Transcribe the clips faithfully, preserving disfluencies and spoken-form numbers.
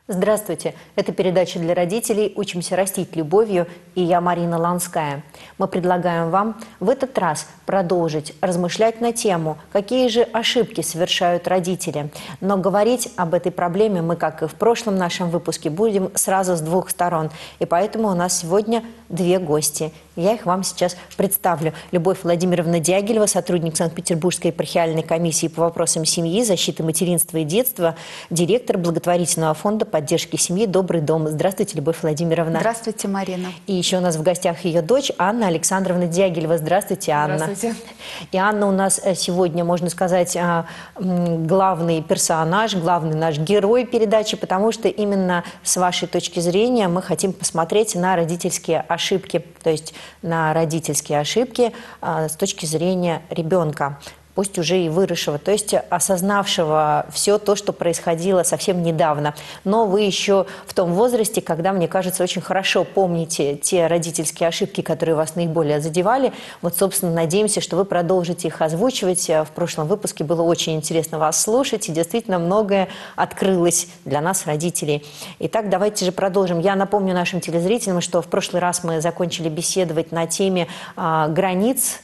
Здравствуйте! Это передача для родителей «Учимся растить любовью» и я, Марина Ланская. Мы предлагаем вам в этот раз продолжить размышлять на тему, какие же ошибки совершают родители. Но говорить об этой проблеме мы, как и в прошлом нашем выпуске, будем сразу с двух сторон. И поэтому у нас сегодня две гости. Я их вам сейчас представлю. Любовь Владимировна Дягилева, сотрудник Санкт-Петербургской епархиальной комиссии по вопросам семьи, защиты материнства и детства, директор благотворительного фонда поддержки семьи «Добрый дом». Здравствуйте, Любовь Владимировна. Здравствуйте, Марина. И еще у нас в гостях ее дочь Анна Александровна Дягилева. Здравствуйте, Анна. Здравствуйте. И Анна у нас сегодня, можно сказать, главный персонаж, главный наш герой передачи, потому что именно с вашей точки зрения мы хотим посмотреть на родительские ошибки, то есть на родительские ошибки с точки зрения ребенка, пусть уже и выросшего, то есть осознавшего все то, что происходило совсем недавно. Но вы еще в том возрасте, когда, мне кажется, очень хорошо помните те родительские ошибки, которые вас наиболее задевали. Вот, собственно, надеемся, что вы продолжите их озвучивать. В прошлом выпуске было очень интересно вас слушать, и действительно многое открылось для нас, родителей. Итак, давайте же продолжим. Я напомню нашим телезрителям, что в прошлый раз мы закончили беседовать на теме а, границ,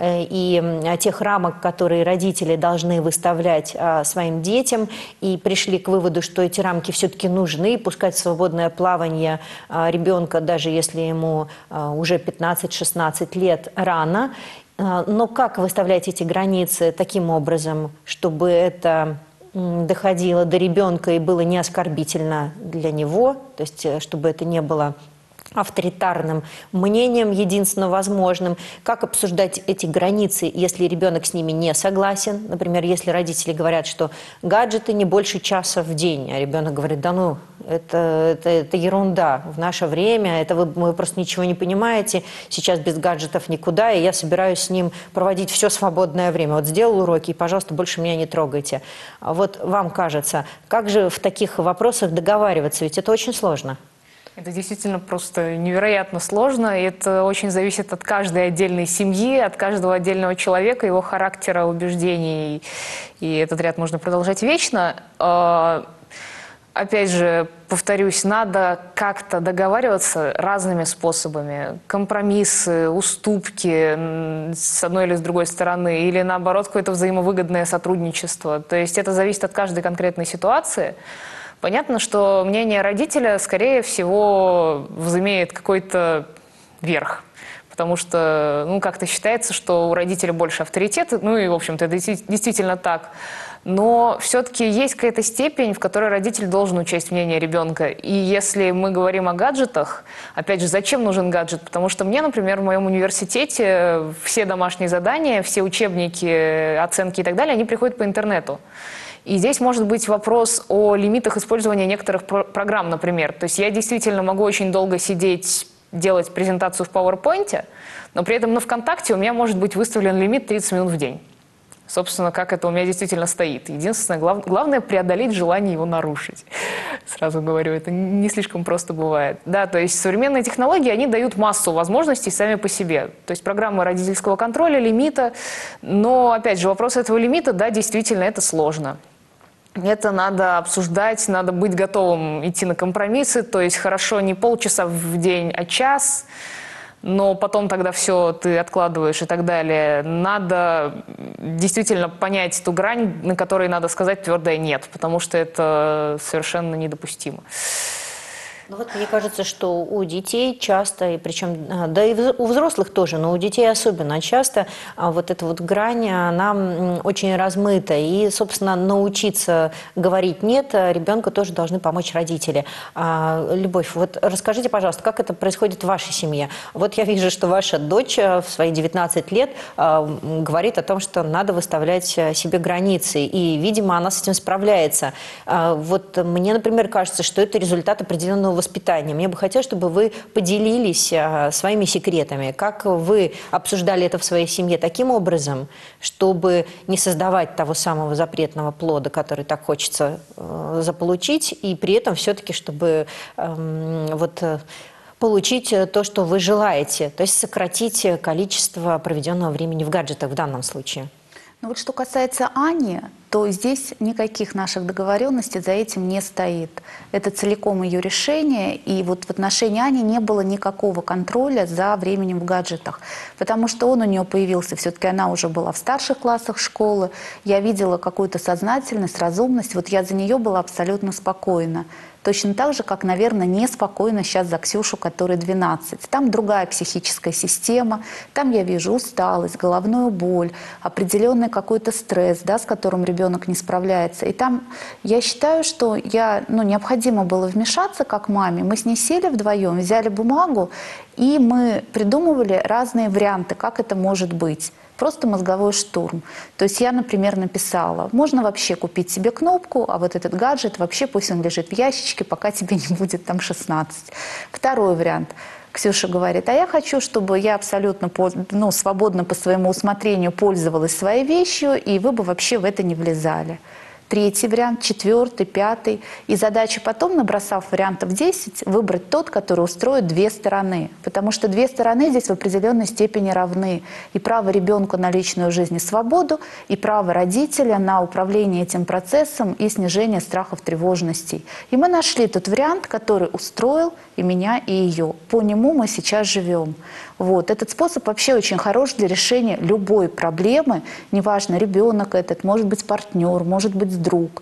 и тех рамок, которые родители должны выставлять а, своим детям, и пришли к выводу, что эти рамки все-таки нужны, пускать в свободное плавание а, ребенка, даже если ему а, уже пятнадцать-шестнадцать лет, рано. А, но как выставлять эти границы таким образом, чтобы это доходило до ребенка и было не оскорбительно для него, то есть чтобы это не было авторитарным мнением, единственно возможным, как обсуждать эти границы, если ребенок с ними не согласен. Например, если родители говорят, что гаджеты не больше часа в день, а ребенок говорит, да ну, это, это, это ерунда, в наше время, это вы, вы просто ничего не понимаете, сейчас без гаджетов никуда, и я собираюсь с ним проводить все свободное время. Вот сделал уроки, и, пожалуйста, больше меня не трогайте. А вот вам кажется, как же в таких вопросах договариваться, ведь это очень сложно. Это действительно просто невероятно сложно, и это очень зависит от каждой отдельной семьи, от каждого отдельного человека, его характера, убеждений, и этот ряд можно продолжать вечно. Опять же, повторюсь, надо как-то договариваться разными способами. Компромиссы, уступки с одной или с другой стороны, или наоборот какое-то взаимовыгодное сотрудничество. То есть это зависит от каждой конкретной ситуации. Понятно, что мнение родителя, скорее всего, возымеет какой-то верх. Потому что, ну, как-то считается, что у родителя больше авторитета, ну и, в общем-то, это действительно так. Но все-таки есть какая-то степень, в которой родитель должен учесть мнение ребенка. И если мы говорим о гаджетах, опять же, зачем нужен гаджет? Потому что мне, например, в моем университете все домашние задания, все учебники, оценки и так далее, они приходят по интернету. И здесь может быть вопрос о лимитах использования некоторых про программ, например. То есть я действительно могу очень долго сидеть, делать презентацию в PowerPoint, но при этом на ВКонтакте у меня может быть выставлен лимит тридцать минут в день. Собственно, как это у меня действительно стоит. Единственное, глав... главное преодолеть желание его нарушить. Сразу говорю, это не слишком просто бывает. Да, то есть современные технологии, они дают массу возможностей сами по себе. То есть программы родительского контроля, лимита. Но, опять же, вопрос этого лимита, да, действительно, это сложно. Это надо обсуждать, надо быть готовым идти на компромиссы. То есть хорошо не полчаса в день, а час. Но потом тогда все ты откладываешь и так далее. Надо действительно понять ту грань, на которой надо сказать твердое «нет», потому что это совершенно недопустимо. Ну вот мне кажется, что у детей часто, и причем, да и у взрослых тоже, но у детей особенно часто вот эта вот грань, она очень размыта. И, собственно, научиться говорить «нет» ребенку тоже должны помочь родители. Любовь, вот расскажите, пожалуйста, как это происходит в вашей семье? Вот я вижу, что ваша дочь в свои девятнадцать лет говорит о том, что надо выставлять себе границы, и, видимо, она с этим справляется. Вот мне, например, кажется, что это результат определенного воспитания. Мне бы хотелось, чтобы вы поделились а, своими секретами. Как вы обсуждали это в своей семье таким образом, чтобы не создавать того самого запретного плода, который так хочется э, заполучить, и при этом все-таки, чтобы э, вот, э, получить то, что вы желаете, то есть сократить количество проведенного времени в гаджетах в данном случае? Ну вот что касается Ани, то здесь никаких наших договоренностей за этим не стоит. Это целиком ее решение, и вот в отношении Ани не было никакого контроля за временем в гаджетах, потому что он у нее появился, все-таки она уже была в старших классах школы, я видела какую-то сознательность, разумность, вот я за нее была абсолютно спокойна. Точно так же, как, наверное, неспокойно сейчас за Ксюшу, которой двенадцать. Там другая психическая система, там я вижу усталость, головную боль, определенный какой-то стресс, да, с которым ребенок не справляется. И там я считаю, что я, ну, необходимо было вмешаться как маме. Мы с ней сели вдвоем, взяли бумагу, и мы придумывали разные варианты, как это может быть. Просто мозговой штурм. То есть я, например, написала, можно вообще купить себе кнопку, а вот этот гаджет вообще пусть он лежит в ящичке, пока тебе не будет там шестнадцать. Второй вариант. Ксюша говорит, а я хочу, чтобы я абсолютно ну, свободно по своему усмотрению пользовалась своей вещью, и вы бы вообще в это не влезали. Третий вариант, четвертый, пятый. И задача потом, набросав вариантов десять, выбрать тот, который устроит две стороны. Потому что две стороны здесь в определенной степени равны. И право ребенка на личную жизнь и свободу, и право родителя на управление этим процессом и снижение страхов, тревожностей. И мы нашли тот вариант, который устроил и меня, и ее. По нему мы сейчас живем. Вот. Этот способ вообще очень хорош для решения любой проблемы. Неважно, ребенок этот, может быть партнер, может быть друг.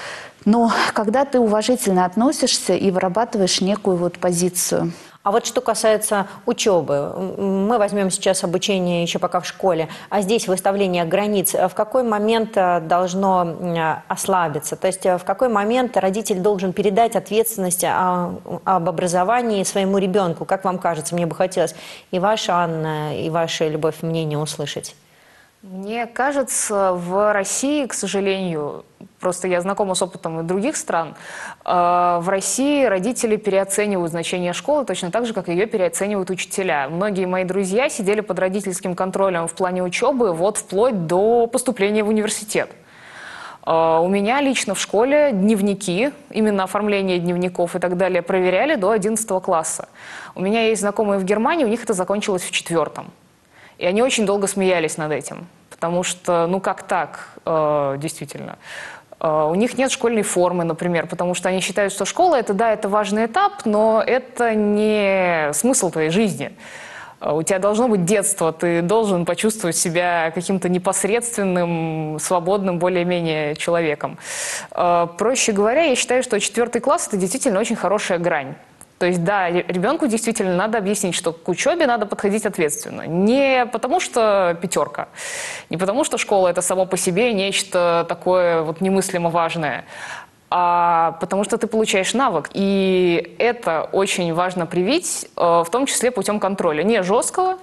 Но когда ты уважительно относишься и вырабатываешь некую вот позицию. А вот что касается учебы, мы возьмем сейчас обучение еще пока в школе, а здесь выставление границ, в какой момент должно ослабиться? То есть в какой момент родитель должен передать ответственность об образовании своему ребенку? Как вам кажется? Мне бы хотелось и ваша, Анна, и ваша, Любовь, мнение услышать. Мне кажется, в России, к сожалению, просто я знакома с опытом и других стран, в России родители переоценивают значение школы точно так же, как ее переоценивают учителя. Многие мои друзья сидели под родительским контролем в плане учебы вот вплоть до поступления в университет. У меня лично в школе дневники, именно оформление дневников и так далее, проверяли до одиннадцатого класса. У меня есть знакомые в Германии, у них это закончилось в четвертом. И они очень долго смеялись над этим, потому что, ну как так, э, действительно. Э, у них нет школьной формы, например, потому что они считают, что школа – это, да, это важный этап, но это не смысл твоей жизни. Э, у тебя должно быть детство, ты должен почувствовать себя каким-то непосредственным, свободным, более-менее человеком. Э, проще говоря, я считаю, что четвертый класс – это действительно очень хорошая грань. То есть, да, ребенку действительно надо объяснить, что к учебе надо подходить ответственно. Не потому что пятерка, не потому что школа – это само по себе нечто такое вот немыслимо важное, а потому что ты получаешь навык. И это очень важно привить, в том числе путем контроля. Не жесткого,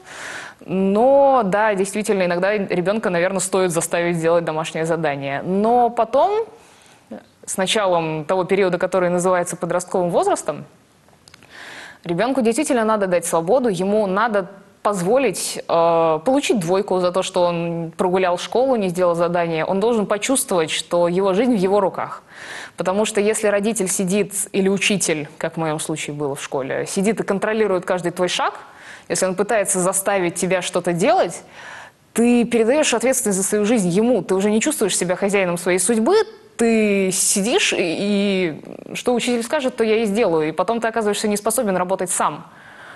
но, да, действительно, иногда ребенка, наверное, стоит заставить сделать домашнее задание. Но потом, с началом того периода, который называется подростковым возрастом, ребенку действительно надо дать свободу, ему надо позволить э, получить двойку за то, что он прогулял школу, не сделал задание. Он должен почувствовать, что его жизнь в его руках. Потому что если родитель сидит, или учитель, как в моем случае было в школе, сидит и контролирует каждый твой шаг, если он пытается заставить тебя что-то делать, ты передаешь ответственность за свою жизнь ему, ты уже не чувствуешь себя хозяином своей судьбы, ты сидишь, и, и что учитель скажет, то я и сделаю. И потом ты оказываешься не способен работать сам.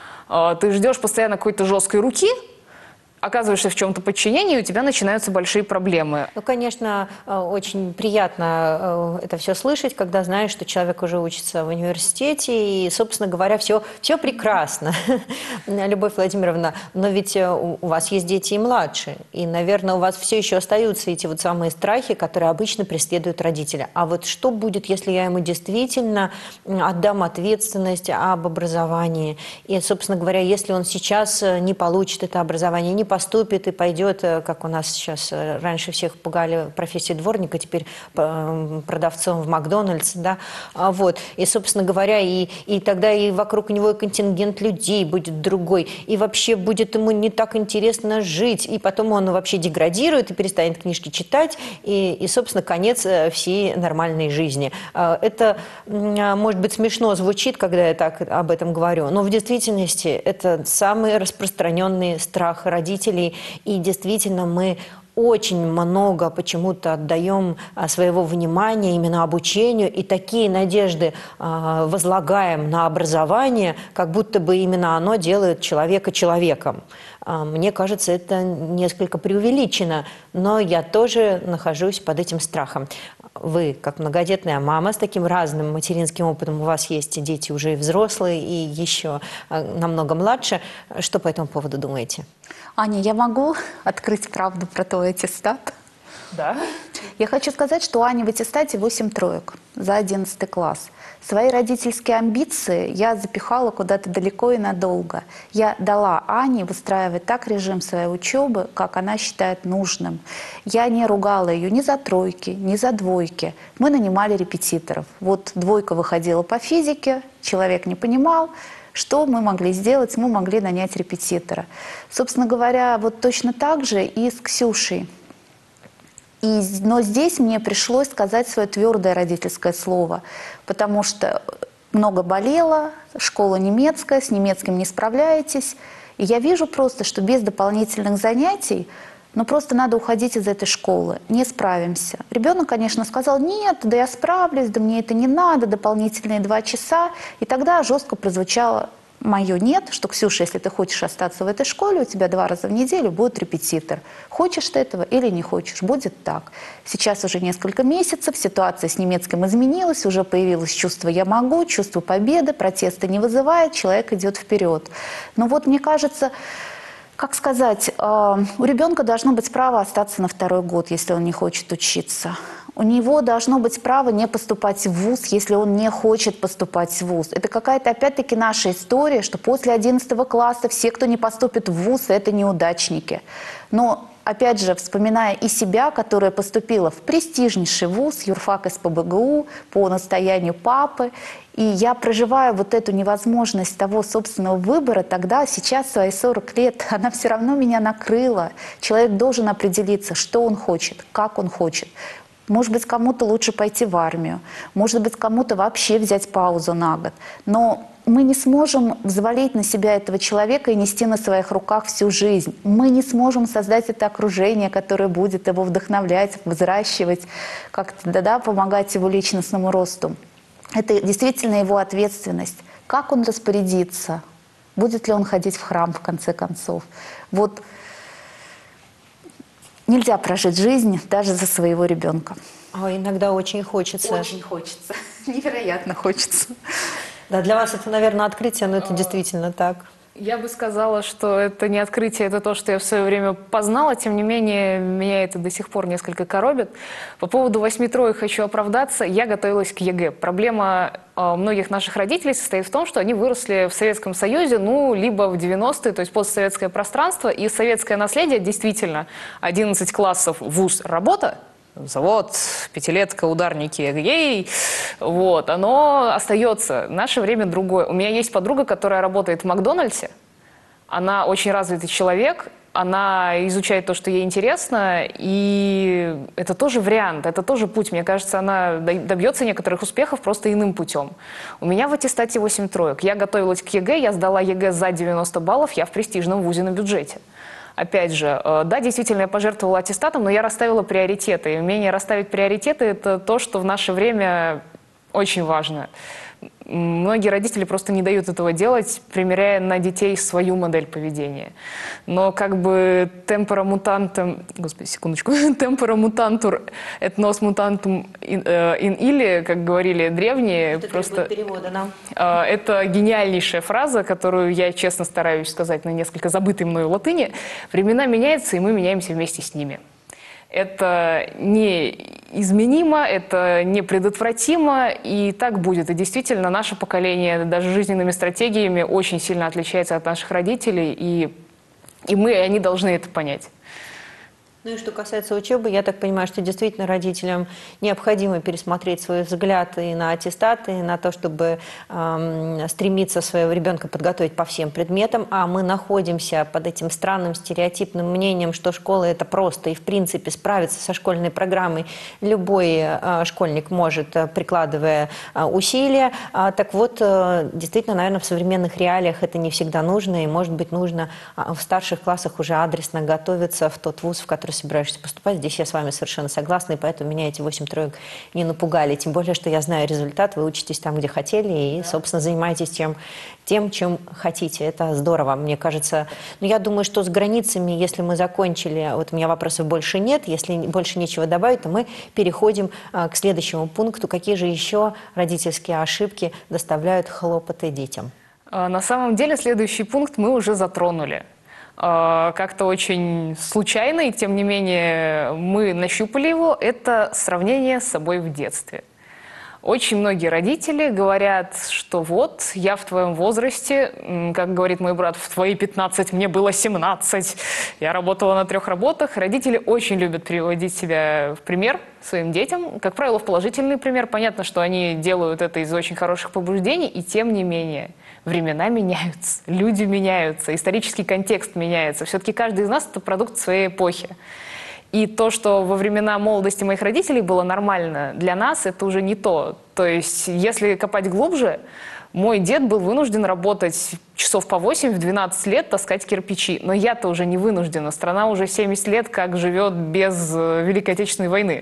Ты ждешь постоянно какой-то жесткой руки, оказываешься в чем-то подчинении, и у тебя начинаются большие проблемы. Ну, конечно, очень приятно это все слышать, когда знаешь, что человек уже учится в университете, и, собственно говоря, все, все прекрасно, Любовь Владимировна. Но ведь у вас есть дети и младшие, и, наверное, у вас все еще остаются эти вот самые страхи, которые обычно преследуют родителя. А вот что будет, если я ему действительно отдам ответственность об образовании? И, собственно говоря, если он сейчас не получит это образование, не поступит и пойдет, как у нас сейчас раньше всех пугали профессии дворника, теперь продавцом в Макдональдс, да, вот, и, собственно говоря, и, и тогда и вокруг него и контингент людей будет другой, и вообще будет ему не так интересно жить, и потом он вообще деградирует и перестанет книжки читать, и, и собственно, конец всей нормальной жизни. Это, может быть, смешно звучит, когда я так об этом говорю, но в действительности это самый распространенный страх родителей. И действительно мы очень много почему-то отдаем а, своего внимания именно обучению и такие надежды а, возлагаем на образование, как будто бы именно оно делает человека человеком. А, мне кажется, это несколько преувеличено, но я тоже нахожусь под этим страхом. Вы, как многодетная мама с таким разным материнским опытом, у вас есть дети уже и взрослые, и еще намного младше. Что по этому поводу думаете? Аня, я могу открыть правду про твой аттестат? Да. Я хочу сказать, что у Ани в аттестате восемь троек за одиннадцатый класс. Свои родительские амбиции я запихала куда-то далеко и надолго. Я дала Ане выстраивать так режим своей учебы, как она считает нужным. Я не ругала ее ни за тройки, ни за двойки. Мы нанимали репетиторов. Вот двойка выходила по физике, человек не понимал. Что мы могли сделать? Мы могли нанять репетитора. Собственно говоря, вот точно так же и с Ксюшей. И, но здесь мне пришлось сказать свое твердое родительское слово, потому что много болела, школа немецкая, с немецким не справляетесь. И я вижу просто, что без дополнительных занятий, ну просто надо уходить из этой школы, не справимся. Ребенок, конечно, сказал, нет, да я справлюсь, да мне это не надо, дополнительные два часа. И тогда жестко прозвучало мое «нет», что, Ксюша, если ты хочешь остаться в этой школе, у тебя два раза в неделю будет репетитор. Хочешь ты этого или не хочешь, будет так. Сейчас уже несколько месяцев, ситуация с немецким изменилась, уже появилось чувство «я могу», чувство победы, протеста не вызывает, человек идет вперед. Но вот мне кажется, как сказать, у ребенка должно быть право остаться на второй год, если он не хочет учиться. У него должно быть право не поступать в вуз, если он не хочет поступать в вуз. Это какая-то, опять-таки, наша история, что после одиннадцатого класса все, кто не поступит в вуз, это неудачники. Но, опять же, вспоминая и себя, которая поступила в престижнейший вуз, юрфак эс пэ бэ гэ у, по настоянию папы, и я проживаю вот эту невозможность того собственного выбора, тогда, сейчас, в свои сорок лет, она все равно меня накрыла. Человек должен определиться, что он хочет, как он хочет. Может быть, кому-то лучше пойти в армию, может быть, кому-то вообще взять паузу на год. Но мы не сможем взвалить на себя этого человека и нести на своих руках всю жизнь. Мы не сможем создать это окружение, которое будет его вдохновлять, взращивать, как-то да, да, помогать его личностному росту. Это действительно его ответственность. Как он распорядится? Будет ли он ходить в храм, в конце концов? Вот. Нельзя прожить жизнь даже за своего ребенка. А иногда очень хочется. Очень хочется. Невероятно хочется. Да, для вас это, наверное, открытие, но это действительно так. Я бы сказала, что это не открытие, это то, что я в свое время познала. Тем не менее, меня это до сих пор несколько коробит. По поводу восьми троек хочу оправдаться. Я готовилась к ЕГЭ. Проблема э, многих наших родителей состоит в том, что они выросли в Советском Союзе, ну, либо в девяностые, то есть постсоветское пространство. И советское наследие действительно одиннадцать классов, вуз, работа. Завод, пятилетка, ударники, ей, вот, оно остается. Наше время другое. У меня есть подруга, которая работает в Макдональдсе. Она очень развитый человек, она изучает то, что ей интересно, и это тоже вариант, это тоже путь. Мне кажется, она добьется некоторых успехов просто иным путем. У меня в аттестате восемь троек. Я готовилась к ЕГЭ, я сдала ЕГЭ за девяносто баллов, я в престижном вузе на бюджете. Опять же, да, действительно, я пожертвовала аттестатом, но я расставила приоритеты. И умение расставить приоритеты – это то, что в наше время очень важно. Многие родители просто не дают этого делать, примеряя на детей свою модель поведения. Но как бы темпора мутантум, господи, секундочку, темпора мутантур et nos mutantum in, in illi, как говорили древние, это просто перевода нам. Это гениальнейшая фраза, которую я честно стараюсь сказать на несколько забытой мною латыни. Времена меняются, и мы меняемся вместе с ними. Это неизменимо, это непредотвратимо, и так будет. И действительно, наше поколение даже жизненными стратегиями очень сильно отличается от наших родителей, и, и мы, и они должны это понять. Ну и что касается учебы, я так понимаю, что действительно родителям необходимо пересмотреть свой взгляд и на аттестаты, и на то, чтобы э, стремиться своего ребенка подготовить по всем предметам, а мы находимся под этим странным стереотипным мнением, что школа это просто, и в принципе справиться со школьной программой любой э, школьник может, прикладывая э, усилия. А, так вот, э, действительно, наверное, в современных реалиях это не всегда нужно, и может быть нужно э, в старших классах уже адресно готовиться в тот вуз, в который собираешься поступать. Здесь я с вами совершенно согласна, и поэтому меня эти восемь троек не напугали. Тем более, что я знаю результат, вы учитесь там, где хотели, и, собственно, занимаетесь тем, тем, чем хотите. Это здорово, мне кажется. Но я думаю, что с границами, если мы закончили, вот у меня вопросов больше нет, если больше нечего добавить, то мы переходим а, к следующему пункту. Какие же еще родительские ошибки доставляют хлопоты детям? На самом деле следующий пункт мы уже затронули. Как-то очень случайно, и тем не менее мы нащупали его, это сравнение с собой в детстве. Очень многие родители говорят, что вот, я в твоем возрасте, как говорит мой брат, в твои пятнадцать мне было семнадцать, я работала на трех работах. Родители очень любят приводить себя в пример своим детям, как правило, в положительный пример. Понятно, что они делают это из очень хороших побуждений, и тем не менее времена меняются, люди меняются, исторический контекст меняется. Все-таки каждый из нас – это продукт своей эпохи. И то, что во времена молодости моих родителей было нормально, для нас это уже не то. То есть, если копать глубже, мой дед был вынужден работать часов по восемь в двенадцать лет, таскать кирпичи. Но я-то уже не вынуждена. Страна уже семьдесят лет как живет без Великой Отечественной войны.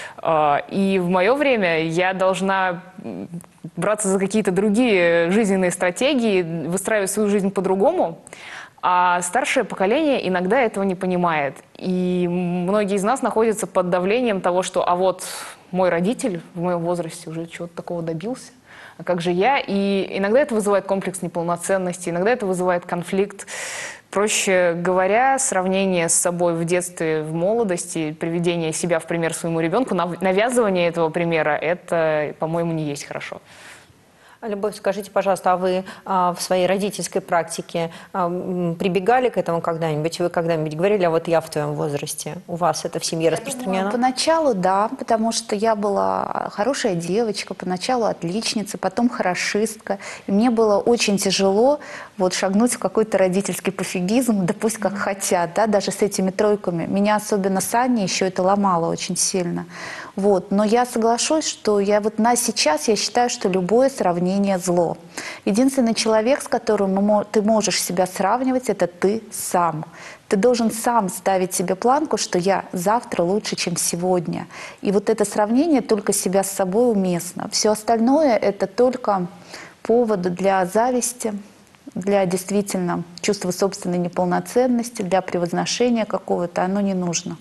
И в мое время я должна браться за какие-то другие жизненные стратегии, выстраивать свою жизнь по-другому. А старшее поколение иногда этого не понимает. И многие из нас находятся под давлением того, что а вот мой родитель в моем возрасте уже чего-то такого добился, а как же я? И иногда это вызывает комплекс неполноценности, иногда это вызывает конфликт. Проще говоря, сравнение с собой в детстве, в молодости, приведение себя в пример своему ребенку, навязывание этого примера, это, по-моему, не есть хорошо. Любовь, скажите, пожалуйста, а вы а, в своей родительской практике а, прибегали к этому когда-нибудь? Вы когда-нибудь говорили, а вот я в твоем возрасте? У вас это в семье Я распространено? думаю, поначалу да, потому что я была хорошая девочка, поначалу отличница, потом хорошистка. И мне было очень тяжело вот шагнуть в какой-то родительский пофигизм, да пусть как хотят, да, даже с этими тройками. Меня особенно с Аней еще это ломало очень сильно. Вот. Но я соглашусь, что я вот на сейчас я считаю, что любое сравнение зло. Единственный человек, с которым ты можешь себя сравнивать, это ты сам. Ты должен сам ставить себе планку, что я завтра лучше, чем сегодня. И вот это сравнение только себя с собой уместно. Все остальное это только повод для зависти, для действительно чувства собственной неполноценности, для превозношения какого-то. Оно не нужно.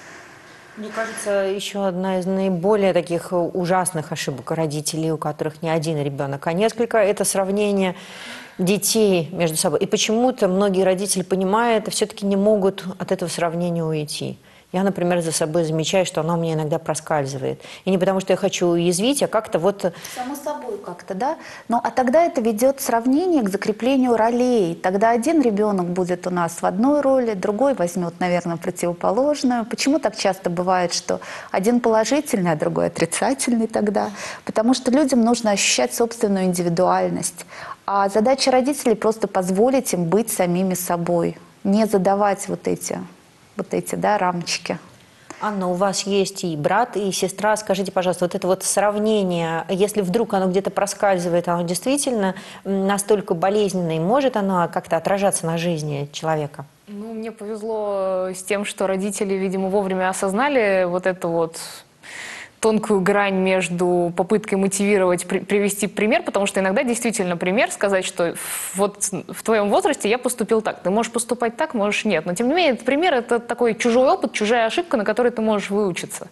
Мне кажется, еще одна из наиболее таких ужасных ошибок родителей, у которых не один ребенок, а несколько, это сравнение детей между собой. И почему-то многие родители, понимая это, все-таки не могут от этого сравнения уйти. Я, например, за собой замечаю, что оно у меня иногда проскальзывает. И не потому, что я хочу уязвить, а как-то вот... Само собой как-то, да? Ну, а тогда это ведет сравнение к закреплению ролей. Тогда один ребенок будет у нас в одной роли, другой возьмет, наверное, противоположную. Почему так часто бывает, что один положительный, а другой отрицательный тогда? Потому что людям нужно ощущать собственную индивидуальность. А задача родителей просто позволить им быть самими собой, не задавать вот эти... вот эти, да, рамочки. Анна, у вас есть и брат, и сестра. Скажите, пожалуйста, вот это вот сравнение, если вдруг оно где-то проскальзывает, оно действительно настолько болезненно, и может оно как-то отражаться на жизни человека? Ну, мне повезло с тем, что родители, видимо, вовремя осознали вот это вот тонкую грань между попыткой мотивировать, при, привести пример, потому что иногда действительно пример, сказать, что вот в твоем возрасте я поступил так, ты можешь поступать так, можешь нет. Но тем не менее, этот пример – это такой чужой опыт, чужая ошибка, на которой ты можешь выучиться.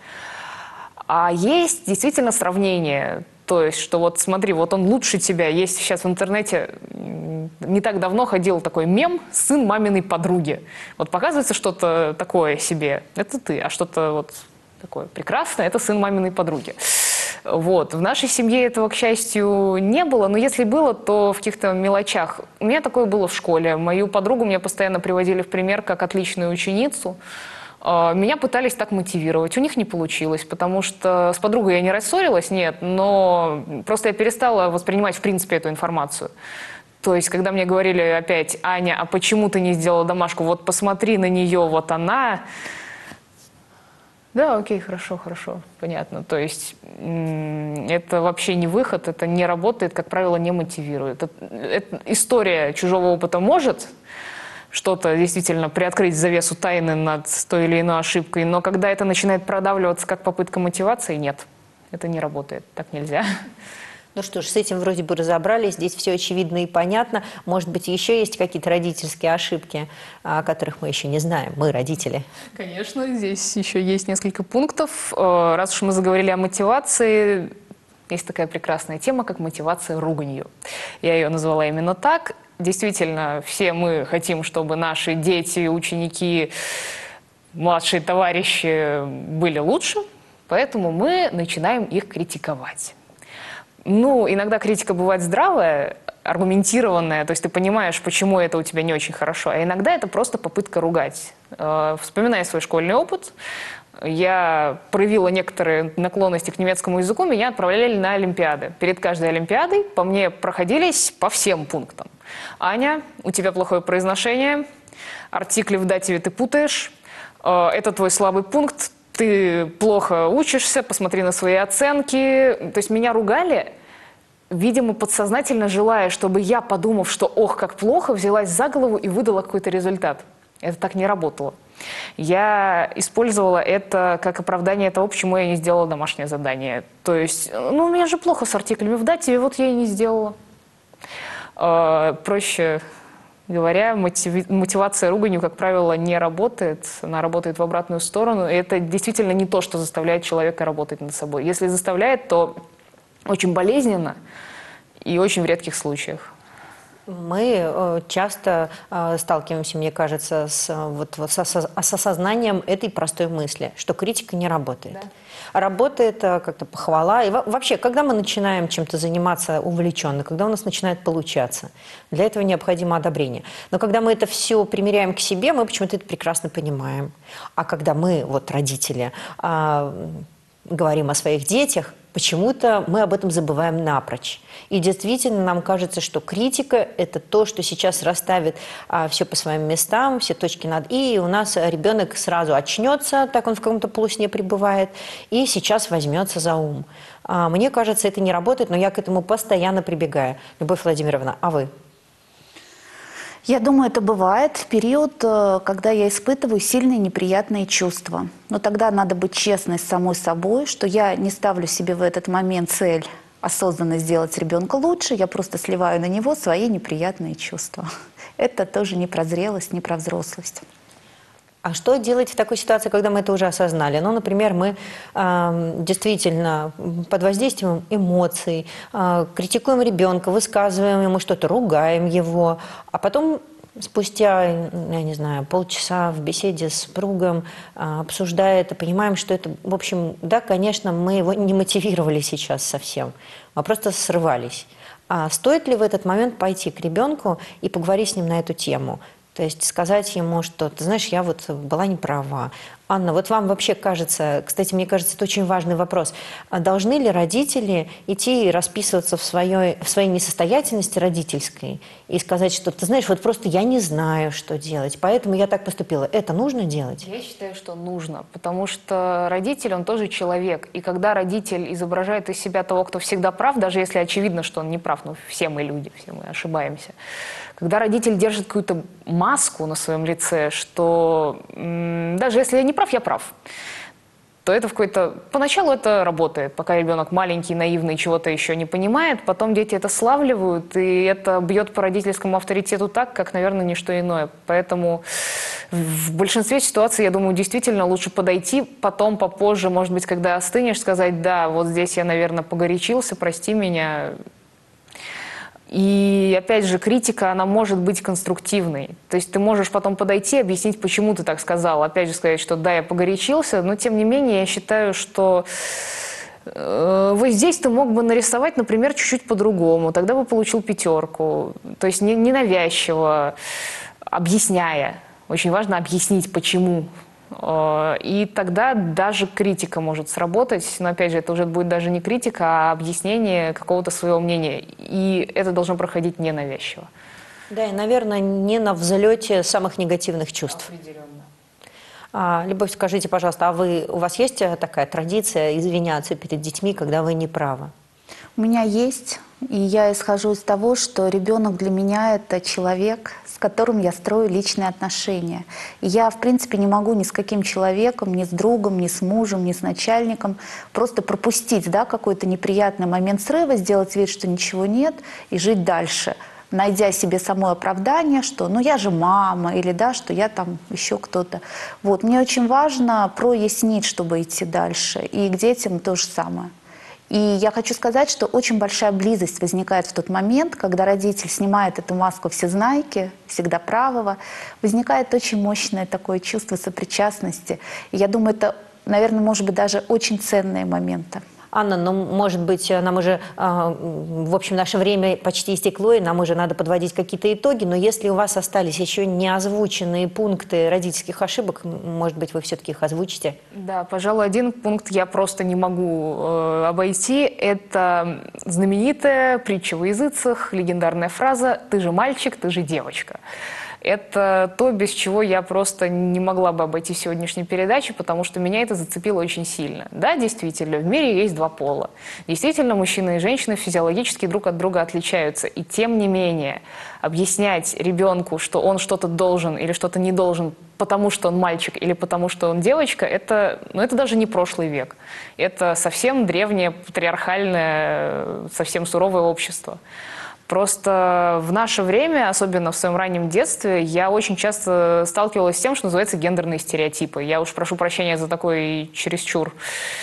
А есть действительно сравнение. То есть, что вот смотри, вот он лучше тебя. Есть сейчас в интернете, не так давно ходил такой мем «сын маминой подруги». Вот показывается что-то такое себе, это ты, а что-то вот... такое прекрасное, это сын маминой подруги. Вот. В нашей семье этого, к счастью, не было, но если было, то в каких-то мелочах. У меня такое было в школе. Мою подругу мне постоянно приводили в пример как отличную ученицу. Меня пытались так мотивировать. У них не получилось, потому что с подругой я не рассорилась, нет, но просто я перестала воспринимать, в принципе, эту информацию. То есть, когда мне говорили опять: «Аня, а почему ты не сделала домашку? Вот посмотри на нее, вот она...» Да, окей, хорошо, хорошо, понятно. То есть это вообще не выход, это не работает, как правило, не мотивирует. Это, это, история чужого опыта может что-то действительно приоткрыть завесу тайны над той или иной ошибкой, но когда это начинает продавливаться как попытка мотивации, нет, это не работает, так нельзя. Ну что ж, с этим вроде бы разобрались, здесь все очевидно и понятно. Может быть, еще есть какие-то родительские ошибки, о которых мы еще не знаем, мы, родители. Конечно, здесь еще есть несколько пунктов. Раз уж мы заговорили о мотивации, есть такая прекрасная тема, как мотивация руганью. Я ее назвала именно так. Действительно, все мы хотим, чтобы наши дети, ученики, младшие товарищи были лучше, поэтому мы начинаем их критиковать. Ну, иногда критика бывает здравая, аргументированная, то есть ты понимаешь, почему это у тебя не очень хорошо, а иногда это просто попытка ругать. Вспоминая свой школьный опыт, я проявила некоторые наклонности к немецкому языку, меня отправляли на олимпиады. Перед каждой олимпиадой по мне проходились по всем пунктам. Аня, у тебя плохое произношение, артикли в дативе ты путаешь, это твой слабый пункт, ты плохо учишься, посмотри на свои оценки. То есть меня ругали, видимо, подсознательно желая, чтобы я, подумав, что ох, как плохо, взялась за голову и выдала какой-то результат. Это так не работало. Я использовала это как оправдание того, почему я не сделала домашнее задание. То есть, ну, у меня же плохо с артиклями в дативе, вот я и не сделала. Проще говоря, мотив... мотивация руганью, как правило, не работает, она работает в обратную сторону, и это действительно не то, что заставляет человека работать над собой. Если заставляет, то очень болезненно и очень в редких случаях. Мы часто сталкиваемся, мне кажется, с, вот, вот, с, с осознанием этой простой мысли, что критика не работает. Да. Работает как-то похвала. И вообще, когда мы начинаем чем-то заниматься увлеченно, когда у нас начинает получаться, для этого необходимо одобрение. Но когда мы это все примеряем к себе, мы почему-то это прекрасно понимаем. А когда мы, вот родители, говорим о своих детях, почему-то мы об этом забываем напрочь. И действительно нам кажется, что критика – это то, что сейчас расставит а, все по своим местам, все точки над «и», и у нас ребенок сразу очнется, так он в каком-то полусне пребывает, и сейчас возьмется за ум. А, мне кажется, это не работает, но я к этому постоянно прибегаю. Любовь Владимировна, а вы? Я думаю, это бывает в период, когда я испытываю сильные неприятные чувства. Но тогда надо быть честной с самой собой, что я не ставлю себе в этот момент цель осознанно сделать ребенка лучше, я просто сливаю на него свои неприятные чувства. Это тоже не про зрелость, не про взрослость. А что делать в такой ситуации, когда мы это уже осознали? Ну, например, мы э, действительно под воздействием эмоций э, критикуем ребенка, высказываем ему что-то, ругаем его, а потом спустя, я не знаю, полчаса в беседе с супругом, э, обсуждая это, понимаем, что это, в общем, да, конечно, мы его не мотивировали сейчас совсем, а просто срывались. А стоит ли в этот момент пойти к ребенку и поговорить с ним на эту тему? То есть сказать ему, что, ты знаешь, я вот была не права. Анна, вот вам вообще кажется, кстати, мне кажется, это очень важный вопрос, должны ли родители идти и расписываться в своей, в своей несостоятельности родительской и сказать, что, ты знаешь, вот просто я не знаю, что делать, поэтому я так поступила. Это нужно делать? Я считаю, что нужно, потому что родитель, он тоже человек. И когда родитель изображает из себя того, кто всегда прав, даже если очевидно, что он не прав, но все мы люди, все мы ошибаемся. Когда родитель держит какую-то маску на своем лице, что м- даже если я не прав, я прав, то это в какой-то... Поначалу это работает, пока ребенок маленький, наивный, чего-то еще не понимает, потом дети это славливают, и это бьет по родительскому авторитету так, как, наверное, ничто иное. Поэтому в большинстве ситуаций, я думаю, действительно лучше подойти, потом, попозже, может быть, когда остынешь, сказать, да, вот здесь я, наверное, погорячился, прости меня. И, опять же, критика, она может быть конструктивной. То есть ты можешь потом подойти, объяснить, почему ты так сказал. Опять же, сказать, что да, я погорячился, но, тем не менее, я считаю, что э, вот здесь ты мог бы нарисовать, например, чуть-чуть по-другому. Тогда бы получил пятерку. То есть не, ненавязчиво, объясняя. Очень важно объяснить, почему. И тогда даже критика может сработать, но опять же, это уже будет даже не критика, а объяснение какого-то своего мнения. И это должно проходить ненавязчиво. Да, и, наверное, не на взлете самых негативных чувств. Определенно. А, Любовь, скажите, пожалуйста, а вы, у вас есть такая традиция извиняться перед детьми, когда вы не правы? У меня есть, и я исхожу из того, что ребенок для меня — это человек, с которым я строю личные отношения. И я, в принципе, не могу ни с каким человеком, ни с другом, ни с мужем, ни с начальником просто пропустить, да, какой-то неприятный момент срыва, сделать вид, что ничего нет, и жить дальше, найдя себе самое оправдание, что ну я же мама, или да, что я там еще кто-то. Вот. Мне очень важно прояснить, чтобы идти дальше, и к детям то же самое. И я хочу сказать, что очень большая близость возникает в тот момент, когда родитель снимает эту маску всезнайки, всегда правого, возникает очень мощное такое чувство сопричастности. И я думаю, это, наверное, может быть, даже очень ценные моменты. Анна, ну, может быть, нам уже, в общем, наше время почти истекло, и нам уже надо подводить какие-то итоги, но если у вас остались еще не озвученные пункты родительских ошибок, может быть, вы все-таки их озвучите? Да, пожалуй, один пункт я просто не могу э, обойти. Это знаменитая притча во языцах, легендарная фраза «ты же мальчик, ты же девочка». Это то, без чего я просто не могла бы обойти сегодняшнюю передачу, потому что меня это зацепило очень сильно. Да, действительно, в мире есть два пола. Действительно, мужчина и женщина физиологически друг от друга отличаются. И тем не менее, объяснять ребенку, что он что-то должен или что-то не должен, потому что он мальчик или потому что он девочка, это, ну, это даже не прошлый век. Это совсем древнее, патриархальное, совсем суровое общество. Просто в наше время, особенно в своем раннем детстве, я очень часто сталкивалась с тем, что называется гендерные стереотипы. Я уж прошу прощения за такой чересчур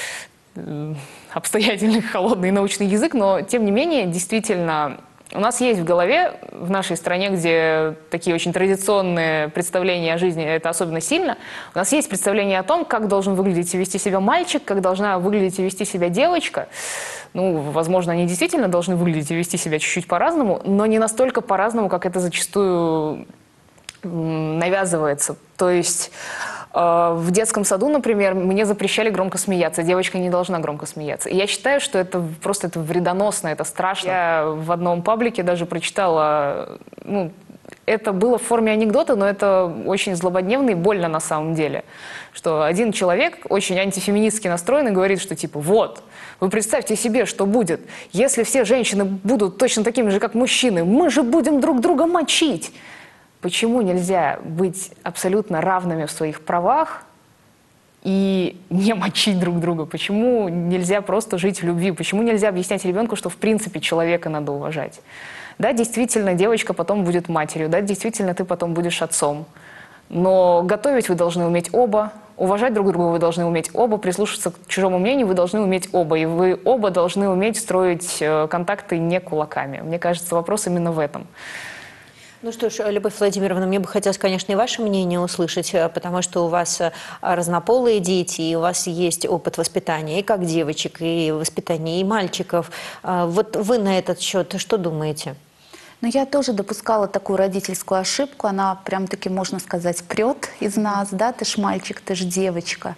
обстоятельный, холодный научный язык, но тем не менее, действительно, у нас есть в голове, в нашей стране, где такие очень традиционные представления о жизни, это особенно сильно, у нас есть представление о том, как должен выглядеть и вести себя мальчик, как должна выглядеть и вести себя девочка. Ну, возможно, они действительно должны выглядеть и вести себя чуть-чуть по-разному, но не настолько по-разному, как это зачастую навязывается. То есть э, в детском саду, например, мне запрещали громко смеяться. Девочка не должна громко смеяться. И я считаю, что это просто это вредоносно, это страшно. Я в одном паблике даже прочитала, ну, это было в форме анекдота, но это очень злободневно и больно на самом деле. Что один человек, очень антифеминистски настроенный, говорит, что типа вот, вы представьте себе, что будет, если все женщины будут точно такими же, как мужчины, мы же будем друг друга мочить. Почему нельзя быть абсолютно равными в своих правах и не мочить друг друга? Почему нельзя просто жить в любви? Почему нельзя объяснять ребенку, что в принципе человека надо уважать? Да, действительно, девочка потом будет матерью, да, действительно, ты потом будешь отцом. Но готовить вы должны уметь оба, уважать друг друга вы должны уметь оба, прислушаться к чужому мнению вы должны уметь оба. И вы оба должны уметь строить контакты не кулаками. Мне кажется, вопрос именно в этом. Ну что ж, Любовь Владимировна, мне бы хотелось, конечно, и ваше мнение услышать, потому что у вас разнополые дети, и у вас есть опыт воспитания и как девочек, и воспитания и мальчиков. Вот вы на этот счет что думаете? Но я тоже допускала такую родительскую ошибку. Она прям-таки, можно сказать, прет из нас. Да, ты ж мальчик, ты ж девочка.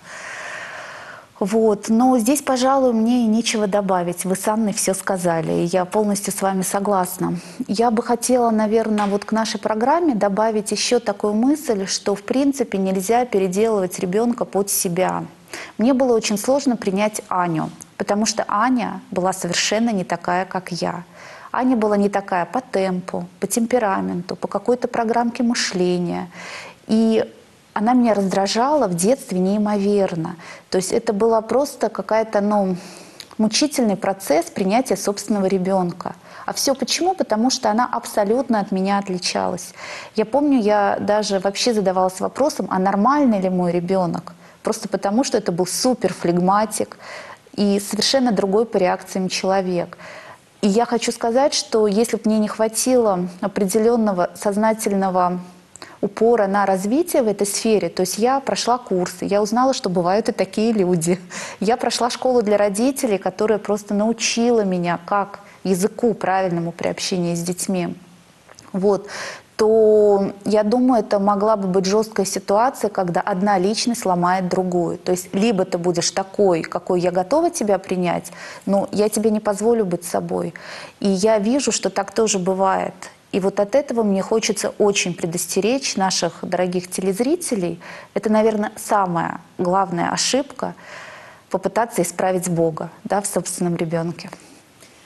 Вот. Но здесь, пожалуй, мне и нечего добавить. Вы с Анной все сказали, и я полностью с вами согласна. Я бы хотела, наверное, вот к нашей программе добавить еще такую мысль, что, в принципе, нельзя переделывать ребенка под себя. Мне было очень сложно принять Аню, потому что Аня была совершенно не такая, как я. Аня была не такая по темпу, по темпераменту, по какой-то программке мышления. И она меня раздражала в детстве неимоверно. То есть это была просто какая-то, ну, мучительный процесс принятия собственного ребенка. А все почему? Потому что она абсолютно от меня отличалась. Я помню, я даже вообще задавалась вопросом, а нормальный ли мой ребенок? Просто потому, что это был супер флегматик и совершенно другой по реакциям человек. И я хочу сказать, что если бы мне не хватило определенного сознательного упора на развитие в этой сфере, то есть я прошла курсы, я узнала, что бывают и такие люди. Я прошла школу для родителей, которая просто научила меня, как языку правильному при общении с детьми. Вот. То, я думаю, это могла бы быть жесткая ситуация, когда одна личность ломает другую. То есть либо ты будешь такой, какой я готова тебя принять, но я тебе не позволю быть собой. И я вижу, что так тоже бывает. И вот от этого мне хочется очень предостеречь наших дорогих телезрителей. Это, наверное, самая главная ошибка — попытаться исправить Бога, да, в собственном ребенке.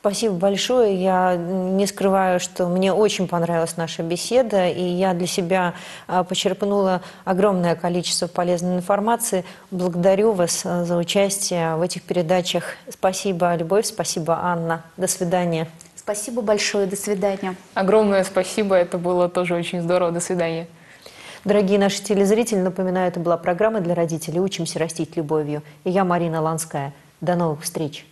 Спасибо большое. Я не скрываю, что мне очень понравилась наша беседа, и я для себя а, почерпнула огромное количество полезной информации. Благодарю вас а, за участие в этих передачах. Спасибо, Любовь, спасибо, Анна. До свидания. Спасибо большое, до свидания. Огромное спасибо, это было тоже очень здорово. До свидания. Дорогие наши телезрители, напоминаю, это была программа для родителей «Учимся растить любовью». И я, Марина Ланская. До новых встреч.